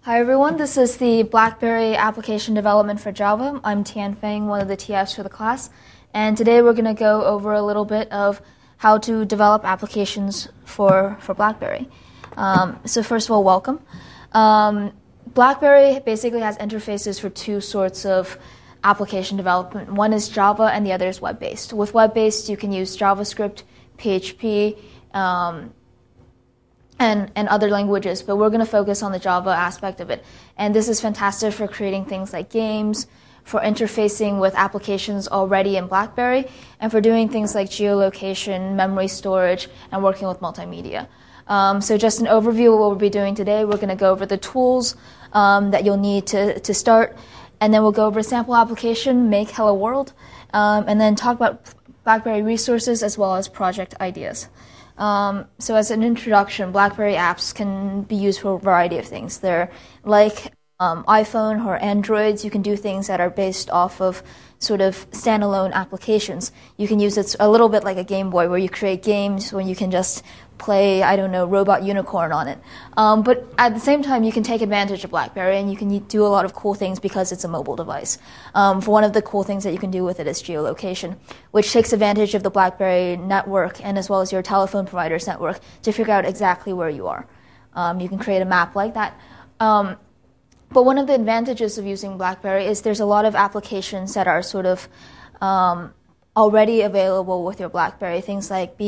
Hi everyone, this is the BlackBerry application development for Java. I'm Tian Feng, one of the TFs for the class, and today we're going to go over a little bit of how to develop applications for BlackBerry. So first of all, welcome. BlackBerry basically has interfaces for two sorts of application development. One is Java and the other is web-based. With web-based, you can use JavaScript, PHP, and other languages, but we're going to focus on the Java aspect of it. And this is fantastic for creating things like games, for interfacing with applications already in BlackBerry, and for doing things like geolocation, memory storage, and working with multimedia. So just an overview of what we'll be doing today. We're going to go over the tools that you'll need to start, and then we'll go over a sample application, make Hello World, and then talk about BlackBerry resources as well as project ideas. So as an introduction, BlackBerry apps can be used for a variety of things. They're like iPhone or Androids. You can do things that are based off of sort of standalone applications. You can use it a little bit like a Game Boy, where you create games when you can just play, I don't know, Robot Unicorn on it. But at the same time, you can take advantage of BlackBerry, and you can do a lot of cool things because it's a mobile device. For one of the cool things that you can do with it is geolocation, which takes advantage of the BlackBerry network and as well as your telephone provider's network to figure out exactly where you are. You can create a map like that. But one of the advantages of using BlackBerry is there's a lot of applications that are sort of already available with your BlackBerry, things like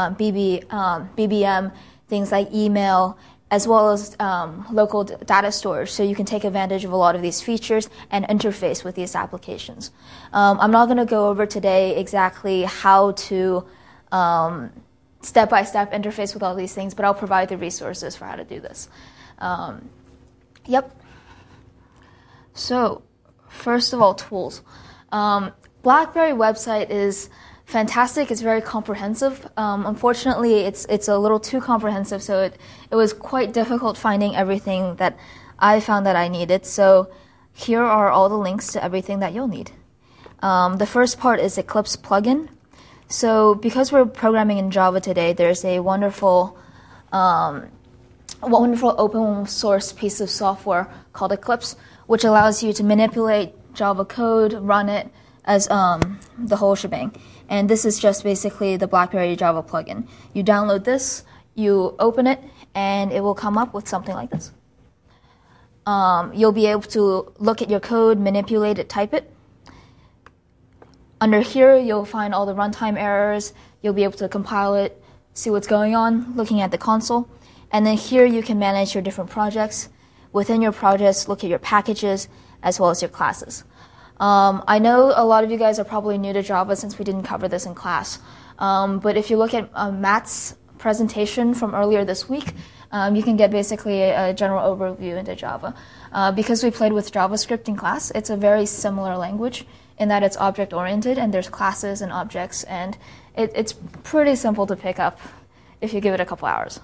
BBM, things like email, as well as local data storage, so you can take advantage of a lot of these features and interface with these applications. I'm not going to go over today exactly how to step-by-step interface with all these things, but I'll provide the resources for how to do this. So, first of all, tools. BlackBerry website is fantastic. It's very comprehensive. Unfortunately, it's a little too comprehensive, so it was quite difficult finding everything that I found that I needed. So here are all the links to everything that you'll need. The first part is Eclipse plugin. So because we're programming in Java today, there's a wonderful open source piece of software called Eclipse, which allows you to manipulate Java code, run it, as the whole shebang. And this is just basically the BlackBerry Java plugin. You download this, you open it, and it will come up with something like this. You'll be able to look at your code, manipulate it, type it. Under here, you'll find all the runtime errors. You'll be able to compile it, see what's going on, looking at the console. And then here you can manage your different projects. Within your projects, look at your packages, as well as your classes. I know a lot of you guys are probably new to Java since we didn't cover this in class. But if you look at Matt's presentation from earlier this week, you can get basically a general overview into Java. Because we played with JavaScript in class, it's a very similar language in that it's object-oriented and there's classes and objects, and it's pretty simple to pick up if you give it a couple hours.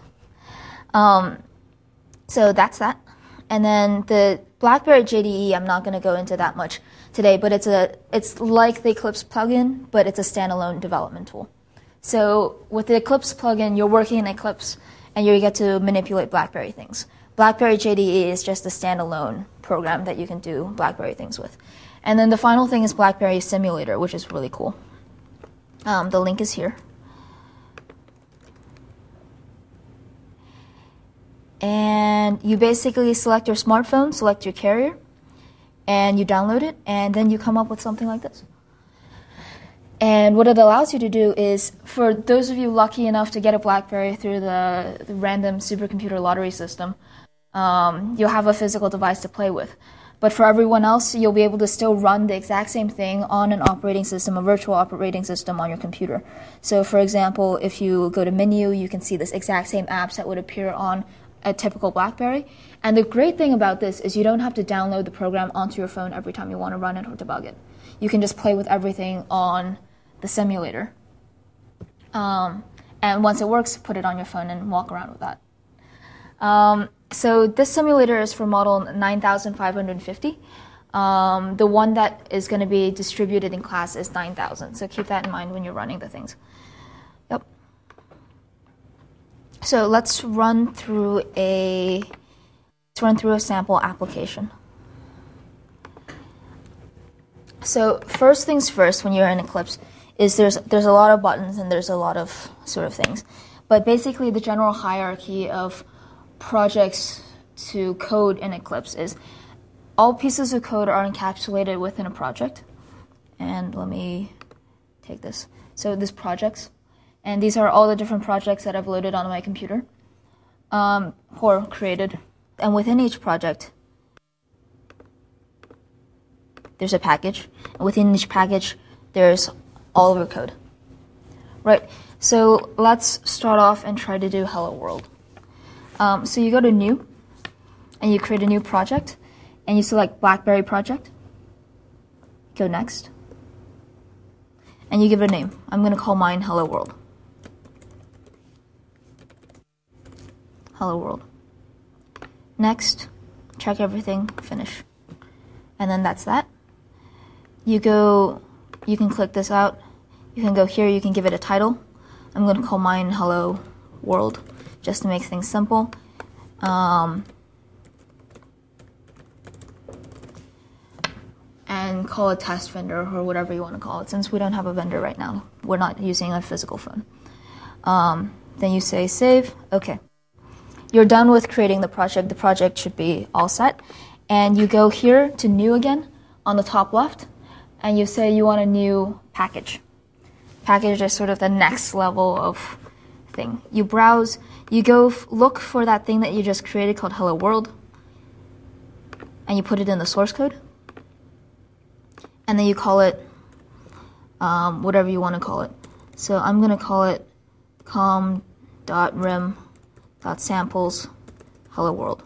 So that's that. And then the BlackBerry JDE, I'm not going to go into that much today, but it's like the Eclipse plugin, but it's a standalone development tool. So with the Eclipse plugin, you're working in Eclipse, and you get to manipulate BlackBerry things. BlackBerry JDE is just a standalone program that you can do BlackBerry things with. And then the final thing is BlackBerry Simulator, which is really cool. The link is here. And you basically select your smartphone, select your carrier, and you download it, and then you come up with something like this. And what it allows you to do is, for those of you lucky enough to get a BlackBerry through the random supercomputer lottery system, you'll have a physical device to play with. But for everyone else, you'll be able to still run the exact same thing on an operating system, a virtual operating system on your computer. So for example, if you go to menu, you can see this exact same apps that would appear on a typical BlackBerry. And the great thing about this is you don't have to download the program onto your phone every time you want to run it or debug it. You can just play with everything on the simulator. And once it works, put it on your phone and walk around with that. So this simulator is for model 9550. The one that is going to be distributed in class is 9000. So keep that in mind when you're running the things. Yep. So let's run through a Let's run through a sample application. So first things first, when you're in Eclipse, is there's a lot of buttons and there's a lot of sort of things. But basically the general hierarchy of projects to code in Eclipse is all pieces of code are encapsulated within a project. And let me take this. So this projects, and these are all the different projects that I've loaded onto my computer or created. And within each project, there's a package, and within each package, there's all of your code. Right, so let's start off and try to do Hello World. So you go to New, and you create a new project, and you select BlackBerry project. Go Next, and you give it a name. I'm going to call mine Hello World. Hello World. Next, check everything, finish. And then that's that. You can click this out. You can go here, you can give it a title. I'm going to call mine Hello World, just to make things simple. And call it test vendor or whatever you want to call it. Since we don't have a vendor right now, we're not using a physical phone. Then you say save, okay. You're done with creating the project. The project should be all set. And you go here to new again on the top left, and you say you want a new package. Package is sort of the next level of thing. You browse, you go look for that thing that you just created called Hello World, and you put it in the source code. And then you call it whatever you want to call it. So I'm going to call it com.rim.samples hello world.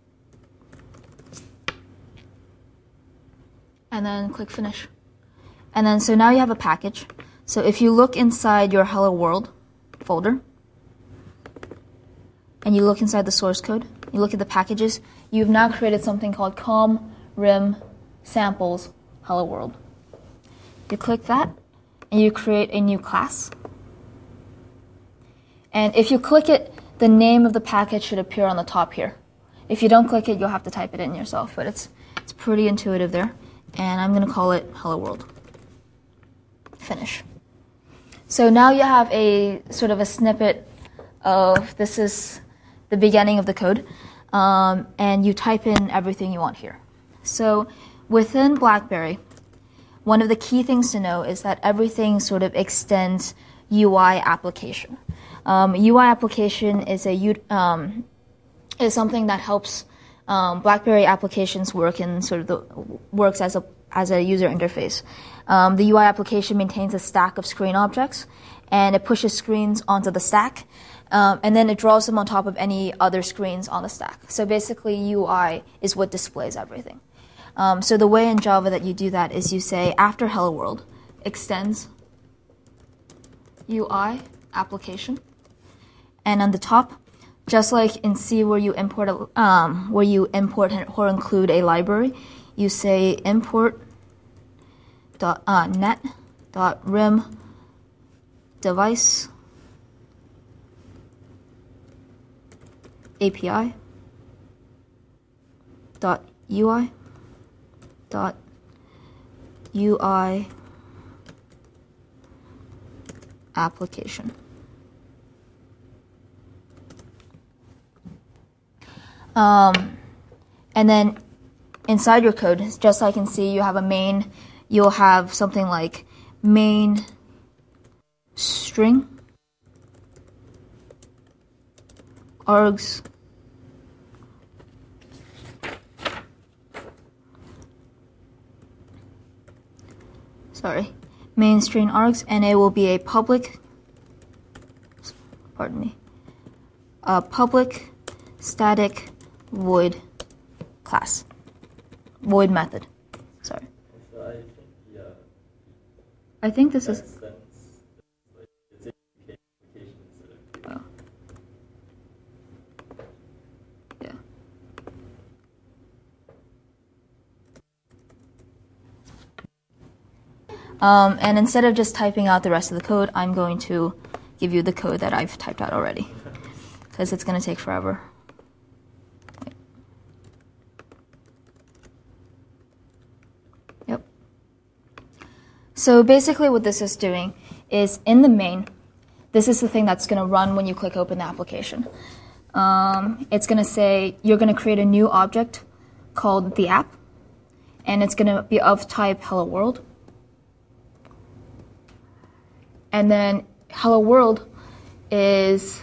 And then click finish. And then so now you have a package. So if you look inside your Hello World folder, and you look inside the source code, you look at the packages, you've now created something called com.rim.samples hello world. You click that, and you create a new class. And if you click it, the name of the package should appear on the top here. If you don't click it, you'll have to type it in yourself, but it's pretty intuitive there. And I'm going to call it Hello World. Finish. So now you have a sort of a snippet of this is the beginning of the code, and you type in everything you want here. So within BlackBerry, one of the key things to know is that everything sort of extends UI application. UI application is is something that helps BlackBerry applications work in sort of works as a user interface. The UI application maintains a stack of screen objects, and it pushes screens onto the stack, and then it draws them on top of any other screens on the stack. So basically, UI is what displays everything. So the way in Java that you do that is you say after Hello World extends UI application, and on the top, just like in C where you import or include a library, you say import net.rim device API .ui .ui application. And then inside your code, just like in C, you have a main. You'll have something like main string args main string args, and it will be a public static void class, void method. Sorry. I think this is. Oh. Yeah. And instead of just typing out the rest of the code, I'm going to give you the code that I've typed out already, because it's going to take forever. So basically what this is doing is in the main, this is the thing that's going to run when you click open the application. It's going to say you're going to create a new object called the app, and it's going to be of type hello world. And then hello world is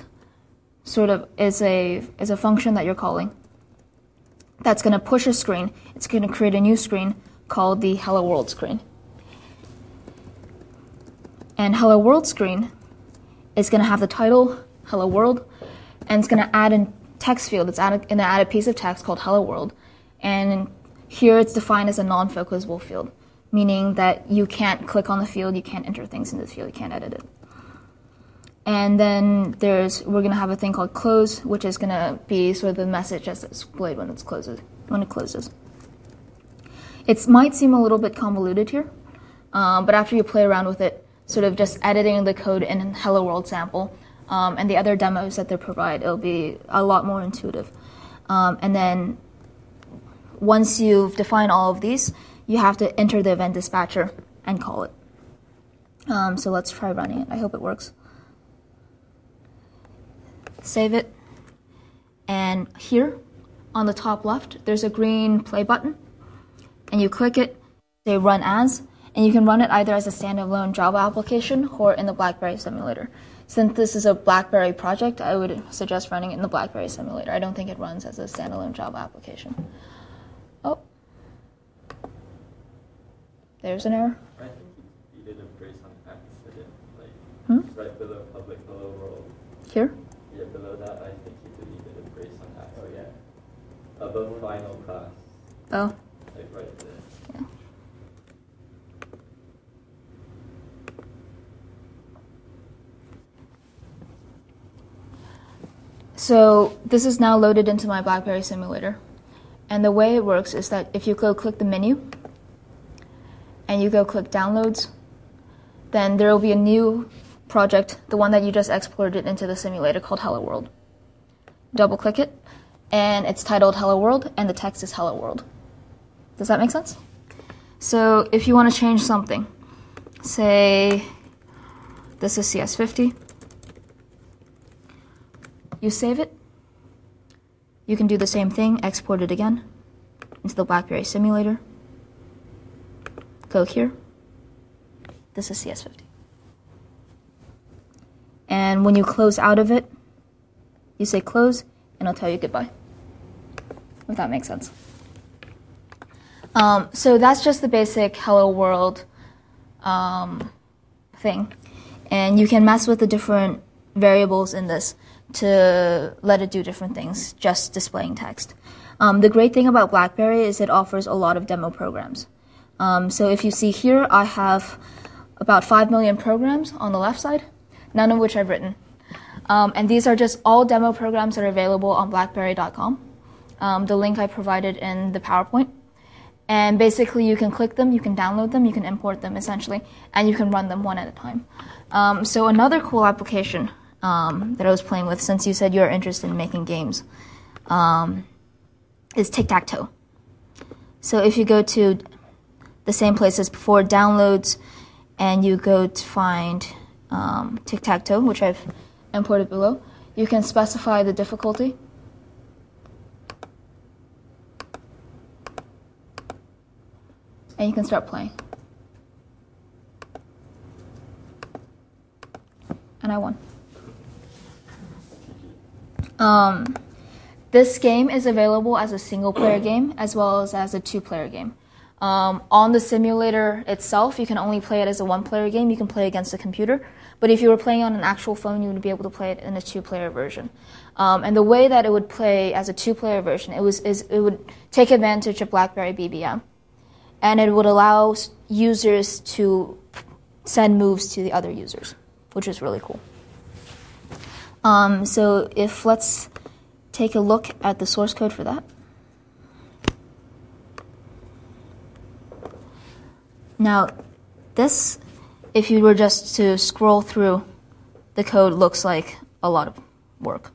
a function that you're calling that's going to push a screen. It's going to create a new screen called the hello world screen. And hello world screen is going to have the title hello world, and it's going to add a text field. It's going to add a piece of text called hello world, and here it's defined as a non-focusable field, meaning that you can't click on the field, you can't enter things into the field, you can't edit it. And then we're going to have a thing called close, which is going to be sort of the message that's displayed when it closes. It might seem a little bit convoluted here, but after you play around with it, sort of just editing the code in Hello World sample and the other demos that they provide, it'll be a lot more intuitive. And then once you've defined all of these, you have to enter the event dispatcher and call it. So let's try running it. I hope it works. Save it. And here on the top left, there's a green play button. And you click it, say run as, and you can run it either as a standalone Java application or in the BlackBerry simulator. Since this is a BlackBerry project, I would suggest running it in the BlackBerry simulator. I don't think it runs as a standalone Java application. Oh. There's an error. I think you did a brace on accident, right below public hello world. Here? Yeah, below that, I think you deleted a brace on accident. Oh, yeah. Above final class. Oh. Like right there. Yeah. So this is now loaded into my BlackBerry simulator. And the way it works is that if you go click the menu and you go click downloads, then there will be a new project, the one that you just exported into the simulator, called Hello World. Double click it, and it's titled Hello World, and the text is Hello World. Does that make sense? So if you want to change something, say this is CS50, you save it. You can do the same thing, export it again into the BlackBerry simulator. Go here. This is CS50. And when you close out of it, you say close, and it'll tell you goodbye. If that makes sense. So that's just the basic Hello World thing. And you can mess with the different variables in this to let it do different things, just displaying text. The great thing about BlackBerry is it offers a lot of demo programs. So if you see here, I have about 5 million programs on the left side, none of which I've written. And these are just all demo programs that are available on blackberry.com, the link I provided in the PowerPoint. And basically you can click them, you can download them, you can import them essentially, and you can run them one at a time. So another cool application that I was playing with, since you said you're interested in making games, is Tic-Tac-Toe. So if you go to the same place as before, downloads, and you go to find Tic-Tac-Toe, which I've imported below, you can specify the difficulty. And you can start playing. And I won. This game is available as a single-player game as well as a two-player game. On the simulator itself, you can only play it as a one-player game. You can play against a computer. But if you were playing on an actual phone, you would be able to play it in a two-player version. And the way that it would play as a two-player version, it would take advantage of BlackBerry BBM. And it would allow users to send moves to the other users, which is really cool. So let's take a look at the source code for that. Now, this, if you were just to scroll through the code, looks like a lot of work.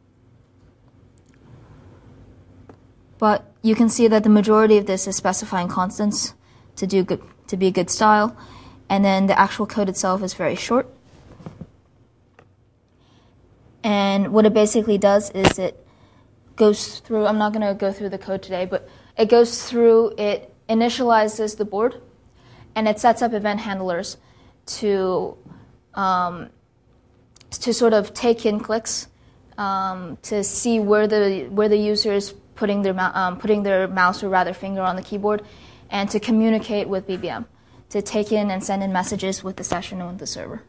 But you can see that the majority of this is specifying constants to be good style, And then the actual code itself is very short. And what it basically does is it goes through, I'm not going to go through the code today, but it goes through, it initializes the board, and it sets up event handlers to sort of take in clicks, to see where the user is putting their mouse or rather finger on the keyboard, and to communicate with BBM, to take in and send in messages with the session and with the server.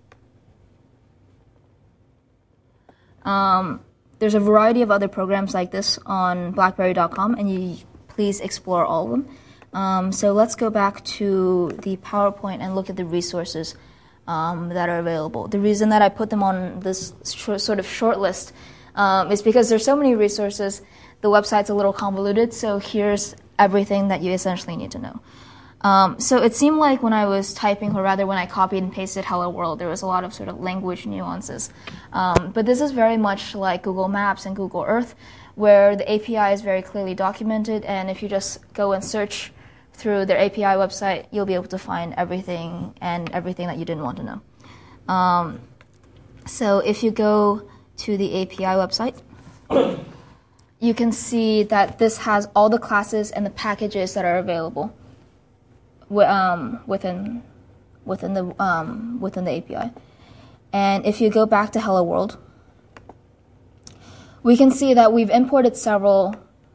There's a variety of other programs like this on BlackBerry.com, and please explore all of them. So let's go back to the PowerPoint and look at the resources that are available. The reason that I put them on this sort of short list is because there's so many resources, the website's a little convoluted, so here's everything that you essentially need to know. So it seemed like when I was typing, or rather when I copied and pasted Hello World, there was a lot of sort of language nuances. But this is very much like Google Maps and Google Earth, where the API is very clearly documented, and if you just go and search through their API website, you'll be able to find everything that you didn't want to know. So if you go to the API website, you can see that this has all the classes and the packages that are available within the API. And if you go back to Hello World, we can see that we've imported several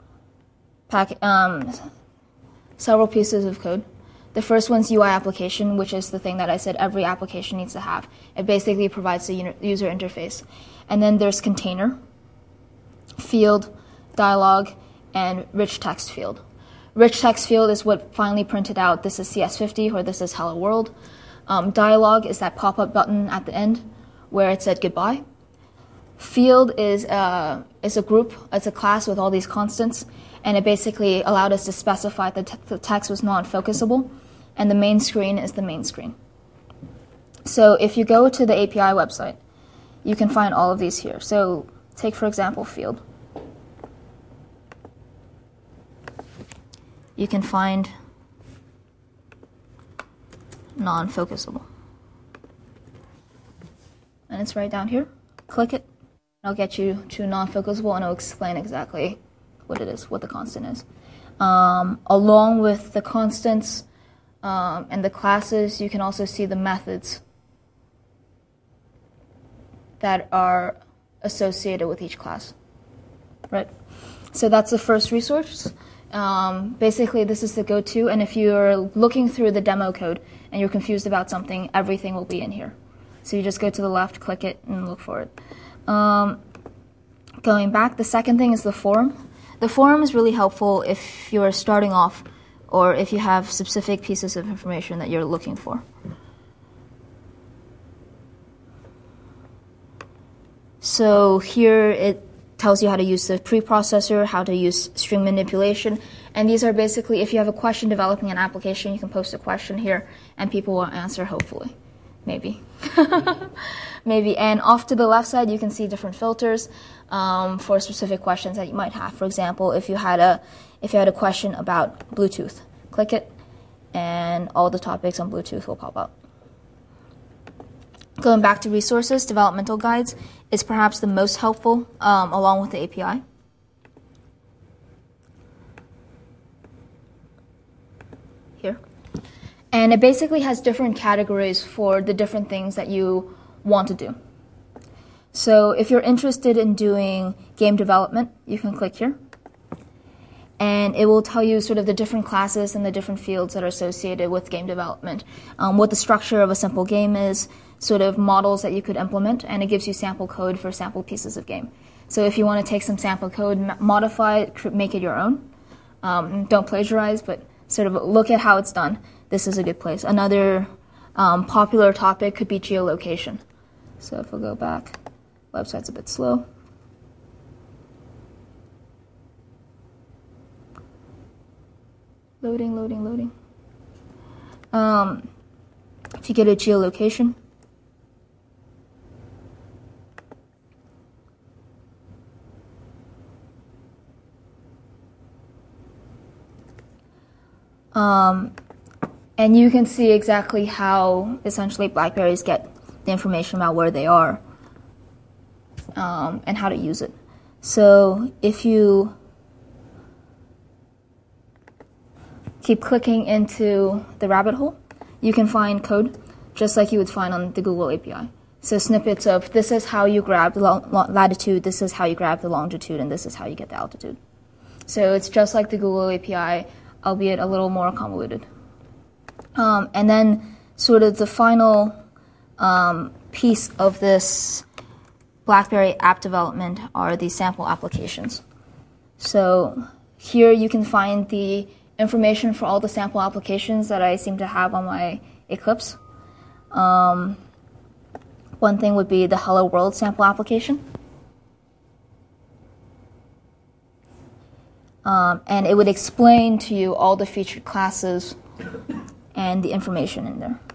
pieces of code. The first one's UI application, which is the thing that I said every application needs to have. It basically provides the user interface. And then there's container, field, dialog, and rich text field. Rich text field is what finally printed out this is CS50 or this is Hello World. Dialog is that pop-up button at the end where it said goodbye. Field is a group, it's a class with all these constants, and it basically allowed us to specify that the text was non-focusable, and the main screen is the main screen. So if you go to the API website, you can find all of these here. So take, for example, field. You can find non-focusable. And it's right down here. Click it. I'll get you to non-focusable, and I'll explain exactly what it is, what the constant is. Along with the constants and the classes, you can also see the methods that are associated with each class. Right? So that's the first resource. Basically, this is the go-to, and if you're looking through the demo code and you're confused about something, everything will be in here. So you just go to the left, click it, and look for it. Going back, the second thing is the forum. The forum is really helpful if you're starting off or if you have specific pieces of information that you're looking for. So here it tells you how to use the preprocessor, how to use string manipulation, and these are basically, if you have a question developing an application, you can post a question here, and people will answer, hopefully. Maybe. Maybe. And off to the left side, you can see different filters for specific questions that you might have. For example, if you had a question about Bluetooth, click it, and all the topics on Bluetooth will pop up. Going back to resources, developmental guides is perhaps the most helpful, along with the API. Here. And it basically has different categories for the different things that you want to do. So if you're interested in doing game development, you can click here. And it will tell you sort of the different classes and the different fields that are associated with game development, what the structure of a simple game is, sort of models that you could implement, and it gives you sample code for sample pieces of game. So if you want to take some sample code, modify it, make it your own. Don't plagiarize, but sort of look at how it's done. This is a good place. Another popular topic could be geolocation. So if we'll go back, website's a bit slow. Loading, loading, loading. If you get a geolocation, And you can see exactly how essentially BlackBerries get the information about where they are and how to use it. So if you keep clicking into the rabbit hole, you can find code just like you would find on the Google API. So snippets of this is how you grab the latitude, this is how you grab the longitude, and this is how you get the altitude. So it's just like the Google API, albeit a little more convoluted. And then sort of the final piece of this BlackBerry app development are the sample applications. So here you can find the information for all the sample applications that I seem to have on my Eclipse. One thing would be the Hello World sample application. And it would explain to you all the featured classes and the information in there.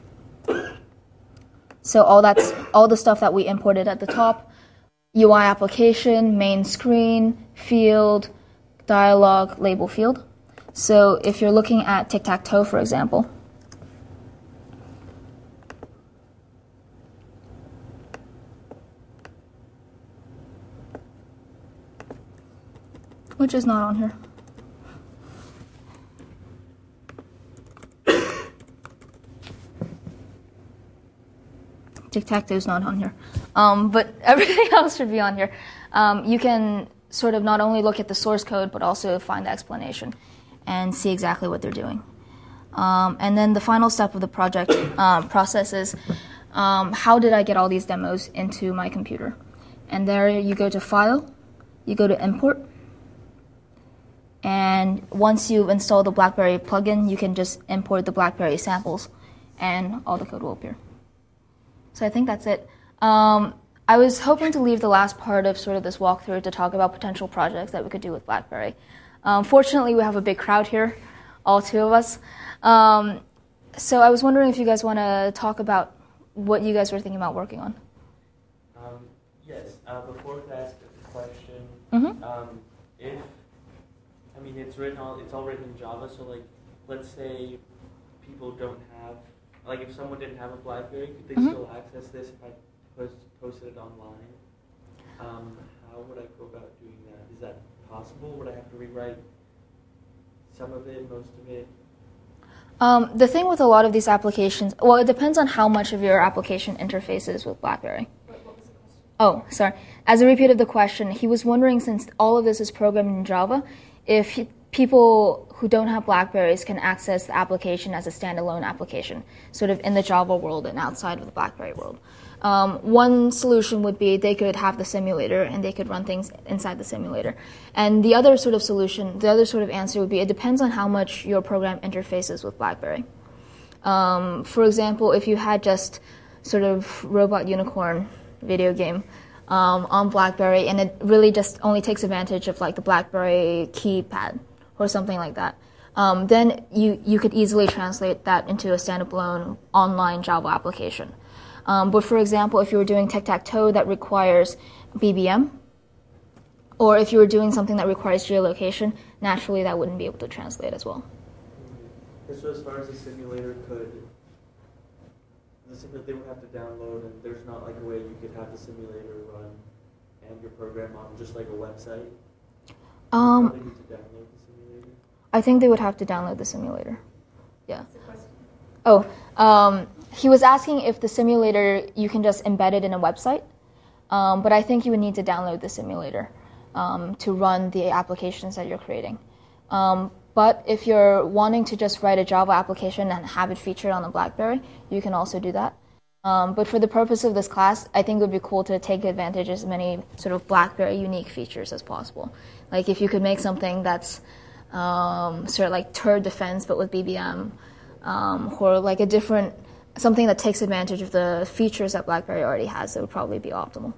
So all the stuff that we imported at the top: UI application, main screen, field, dialog, label field. So if you're looking at tic-tac-toe, for example, which is not on here. Tic-tac-toe is not on here. But everything else should be on here. You can sort of not only look at the source code, but also find the explanation and see exactly what they're doing. And then the final step of the project process is how did I get all these demos into my computer? And there you go to File, you go to Import, and once you install the BlackBerry plugin, you can just import the BlackBerry samples, and all the code will appear. So I think that's it. I was hoping to leave the last part of sort of this walkthrough to talk about potential projects that we could do with BlackBerry. Fortunately, we have a big crowd here, all two of us. So I was wondering if you guys want to talk about what you guys were thinking about working on. Yes. Before we ask a question, it's all written in Java. So like, let's say people don't have, like, if someone didn't have a BlackBerry, could they still access this if I posted it online? How would I go about doing that? Is that possible? Would I have to rewrite some of it, most of it? The thing with a lot of these applications, well, it depends on how much of your application interfaces with BlackBerry. What was the question? Oh, sorry. As a repeat of the question, he was wondering, since all of this is programmed in Java, if people who don't have BlackBerries can access the application as a standalone application, sort of in the Java world and outside of the BlackBerry world. One solution would be they could have the simulator and they could run things inside the simulator. And the other sort of solution, the other sort of answer would be it depends on how much your program interfaces with BlackBerry. For example, if you had just sort of Robot Unicorn video game on BlackBerry and it really just only takes advantage of like the BlackBerry keypad or something like that, then you could easily translate that into a standalone online Java application. But for example, if you were doing tic-tac-toe that requires BBM, or if you were doing something that requires geolocation, naturally that wouldn't be able to translate as well. So as far as the simulator they would have to download, and there's not like a way you could have the simulator run and your program on just like a website? You probably need to download the simulator? I think they would have to download the simulator. Yeah. He was asking if the simulator, you can just embed it in a website, but I think you would need to download the simulator to run the applications that you're creating. But if you're wanting to just write a Java application and have it featured on the BlackBerry, you can also do that. But for the purpose of this class, I think it would be cool to take advantage of as many sort of BlackBerry unique features as possible. Like if you could make something that's sort of like turd defense but with BBM, or like something that takes advantage of the features that BlackBerry already has, that would probably be optimal.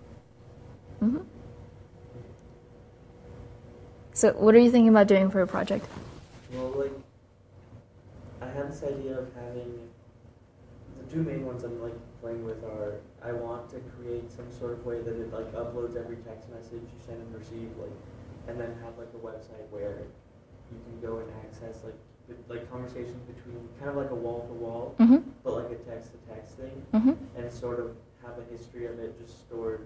So what are you thinking about doing for a project? Well, like, I have this idea of having, the two main ones I'm like playing with are, I want to create some sort of way that it like uploads every text message you send and receive, like, and then have like a website where you can go and access like like conversations between kind of like a wall to wall, but like a text to text thing, and sort of have a history of it just stored.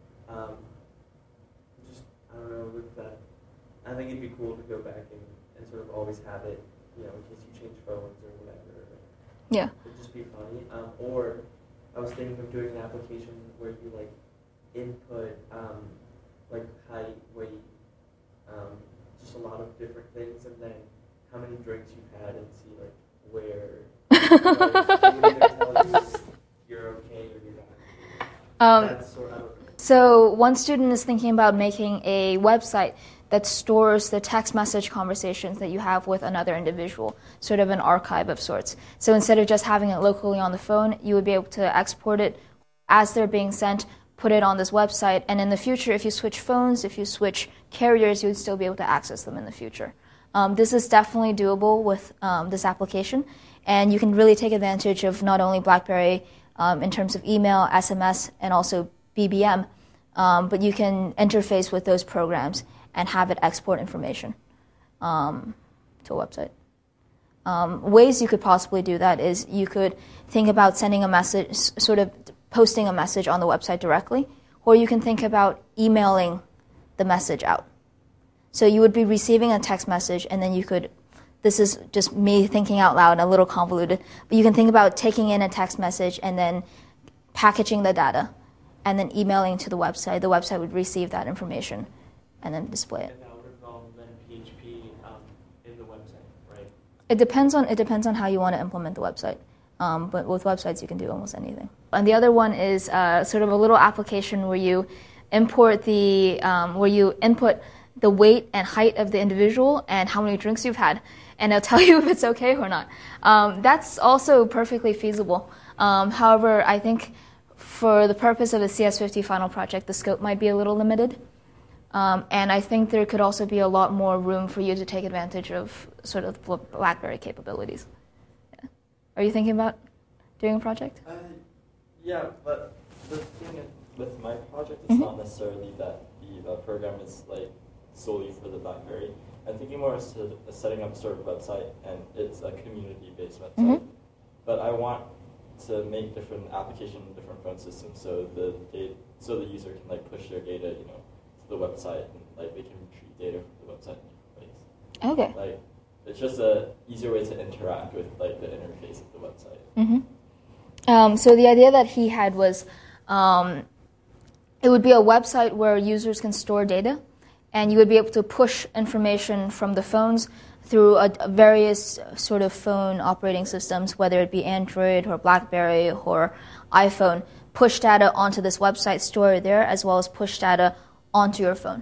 Just I don't know with that. I think it'd be cool to go back and sort of always have it, in case you change phones or whatever. Yeah. It'd just be funny. Or I was thinking of doing an application where you like input like height, weight, just a lot of different things, and then how many drinks you've had and see like where it would either tell you you're okay or you're not. That's sort of, so one student is thinking about making a website that stores the text message conversations that you have with another individual, sort of an archive of sorts. So instead of just having it locally on the phone, you would be able to export it as they're being sent, put it on this website, and in the future, if you switch phones, if you switch carriers, you would still be able to access them in the future. This is definitely doable with this application, and you can really take advantage of not only BlackBerry in terms of email, SMS, and also BBM, but you can interface with those programs and have it export information to a website. Ways you could possibly do that is you could think about sending a message, sort of posting a message on the website directly, or you can think about emailing the message out. So you would be receiving a text message, and then you could, this is just me thinking out loud, a little convoluted, but you can think about taking in a text message and then packaging the data and then emailing to the website. The website would receive that information and then display it. And that would involve then PHP in the website, right? It depends on how you want to implement the website. But with websites, you can do almost anything. And the other one is sort of a little application where you input the weight and height of the individual and how many drinks you've had, and it'll tell you if it's okay or not. That's also perfectly feasible. However, I think for the purpose of the CS50 final project, the scope might be a little limited. And I think there could also be a lot more room for you to take advantage of sort of BlackBerry capabilities. Yeah. Are you thinking about doing a project? Yeah, but the thing with my project is not necessarily that the program is like solely for the BlackBerry. I'm thinking more of setting up sort of website, and it's a community-based website. But I want to make different applications in different phone systems, so the user can like push their data, to the website, and like they can retrieve data from the website in different ways. Okay. Like it's just a easier way to interact with like the interface of the website. So the idea that he had was it would be a website where users can store data, and you would be able to push information from the phones through various sort of phone operating systems, whether it be Android or BlackBerry or iPhone, push data onto this website, store it there, as well as push data onto your phone.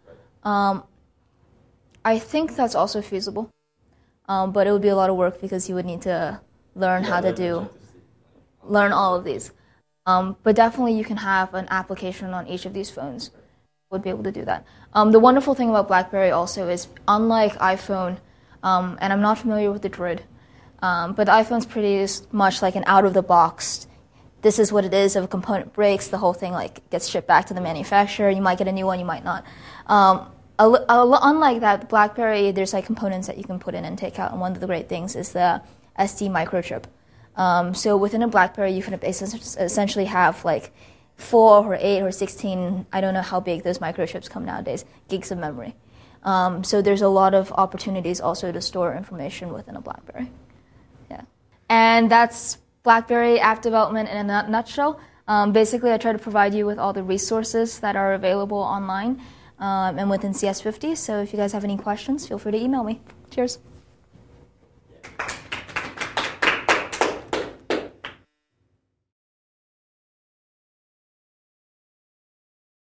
I think that's also feasible, but it would be a lot of work because you would need to learn how to learn all of these. But definitely you can have an application on each of these phones. Would be able to do that. The wonderful thing about BlackBerry also is, unlike iPhone, and I'm not familiar with the Droid, but the iPhone's pretty much like an out-of-the-box, this is what it is, if a component breaks, the whole thing like gets shipped back to the manufacturer. You might get a new one, you might not. Unlike that, BlackBerry, there's like components that you can put in and take out, and one of the great things is the SD microchip. So within a BlackBerry, you can essentially have like 4 or 8 or 16, I don't know how big those microchips come nowadays, gigs of memory. So there's a lot of opportunities also to store information within a BlackBerry. Yeah. And that's BlackBerry app development in a nutshell. Basically, I try to provide you with all the resources that are available online and within CS50. So if you guys have any questions, feel free to email me. Cheers.